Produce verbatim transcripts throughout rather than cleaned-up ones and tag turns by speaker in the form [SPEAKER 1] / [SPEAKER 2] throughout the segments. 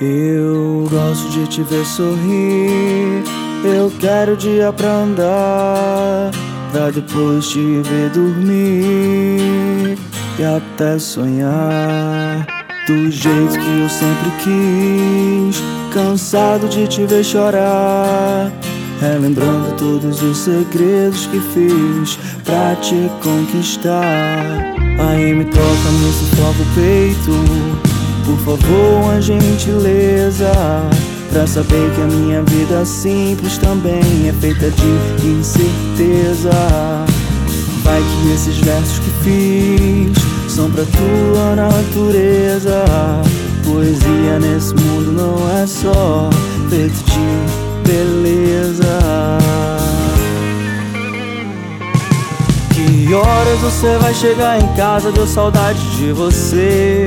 [SPEAKER 1] Eu gosto de te ver sorrir. Eu quero dia pra andar, pra depois te ver dormir e até sonhar do jeito que eu sempre quis. Cansado de te ver chorar, relembrando todos os segredos que fiz pra te conquistar. Aí me toca, me sufoca o peito. Por favor, uma gentileza, pra saber que a minha vida simples também é feita de incerteza. Vai que esses versos que fiz são pra tua natureza. Poesia nesse mundo não é só feito de beleza. Que horas você vai chegar em casa? Deu saudade de você.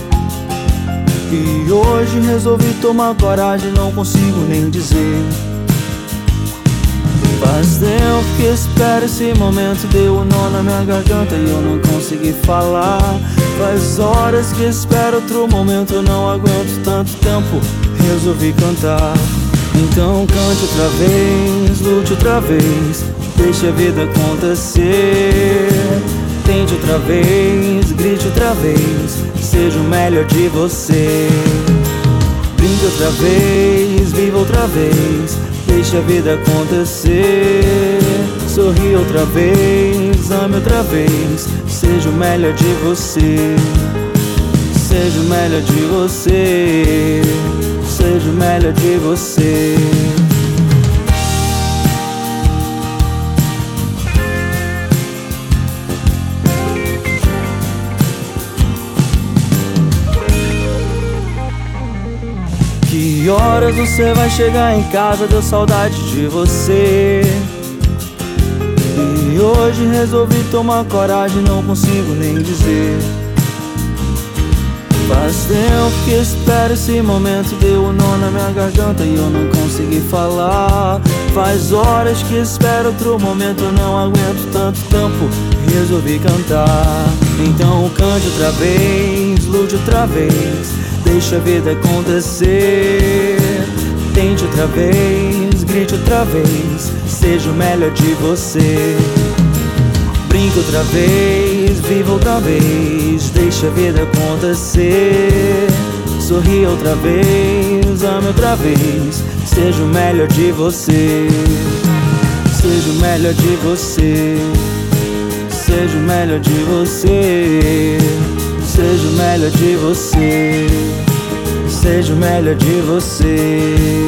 [SPEAKER 1] E hoje resolvi tomar coragem, não consigo nem dizer. Faz tempo que espero esse momento, deu um nó na minha garganta e eu não consegui falar. Faz horas que espero outro momento, eu não aguento tanto tempo, resolvi cantar. Então cante outra vez, lute outra vez, deixe a vida acontecer. Tente outra vez, grite outra vez, seja o melhor de você. Brinque outra vez, viva outra vez, deixe a vida acontecer. Sorri outra vez, ame outra vez, seja o melhor de você. Seja o melhor de você, seja o melhor de você. Que horas você vai chegar em casa? Deu saudade de você. E hoje resolvi tomar coragem, não consigo nem dizer. Faz tempo que espero esse momento, deu um nó na minha garganta e eu não consegui falar. Faz horas que espero outro momento, eu não aguento tanto tempo, resolvi cantar. Então cante outra vez, lute outra vez, deixa a vida acontecer. Tente outra vez, grite outra vez, seja o melhor de você. Brinque outra vez, viva outra vez, deixa a vida acontecer. Sorri outra vez, ame outra vez, seja o melhor de você. Seja o melhor de você, seja o melhor de você. Seja o melhor de você, seja o melhor de você.